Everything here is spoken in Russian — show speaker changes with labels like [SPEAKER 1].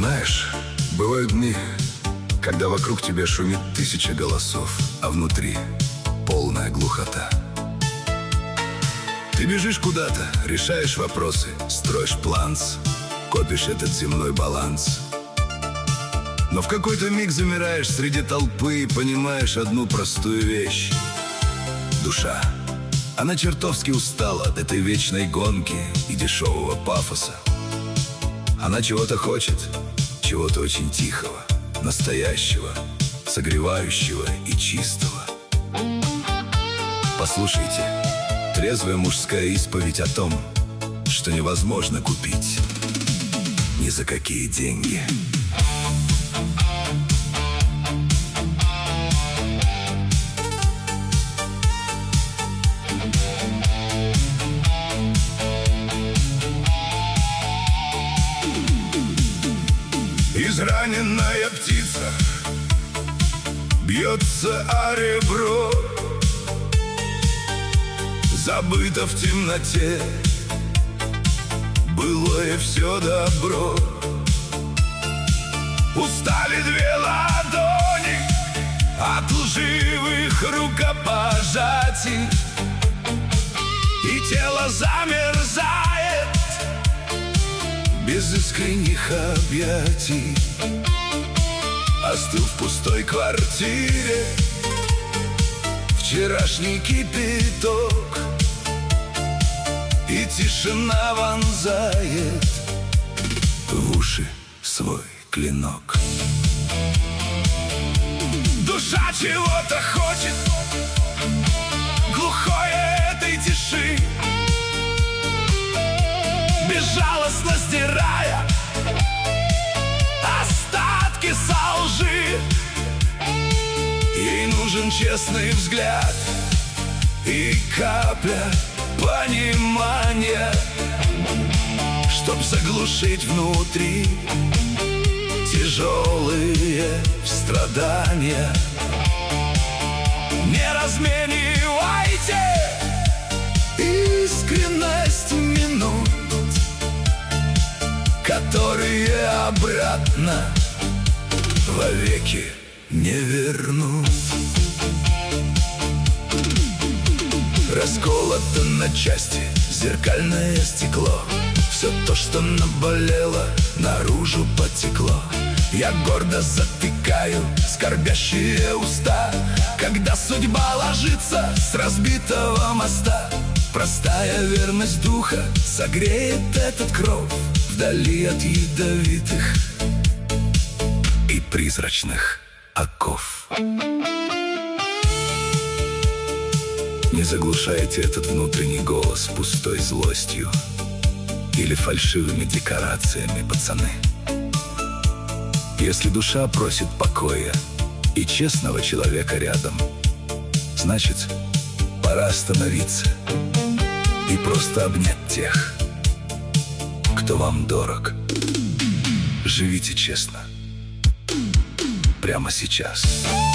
[SPEAKER 1] Знаешь, бывают дни, когда вокруг тебя шумит 1000 голосов, а внутри полная глухота. Ты бежишь куда-то, решаешь вопросы, строишь планс, копишь этот земной баланс. Но в какой-то миг замираешь среди толпы и понимаешь одну простую вещь. Душа, она чертовски устала от этой вечной гонки и дешевого пафоса. Она чего-то хочет, чего-то очень тихого, настоящего, согревающего и чистого. Послушайте, трезвая мужская исповедь о том, что невозможно купить ни за какие деньги. Израненная птица бьется о ребро, забыто в темноте былое все добро. Устали две ладони от лживых рукопожатий, и тело замерзает без искренних объятий. Остыл в пустой квартире вчерашний кипяток, и тишина вонзает в уши свой клинок. Душа чего-то хочет, глухое этой тиши, безжалостно сдирая остатки со лжи. Ей нужен честный взгляд и капля понимания, чтоб заглушить внутри тяжелые страдания. Не разменивайте искренность минут, которые обратно вовеки не вернут. Расколото на части зеркальное стекло, все то, что наболело, наружу потекло. Я гордо затыкаю скорбящие уста, когда судьба ложится с разбитого моста. Простая верность духа согреет этот кров вдали от ядовитых и призрачных оков. Не заглушайте этот внутренний голос пустой злостью или фальшивыми декорациями, пацаны. Если душа просит покоя и честного человека рядом, значит, пора остановиться и просто обнять тех, кто вам дорог. Живите честно прямо сейчас.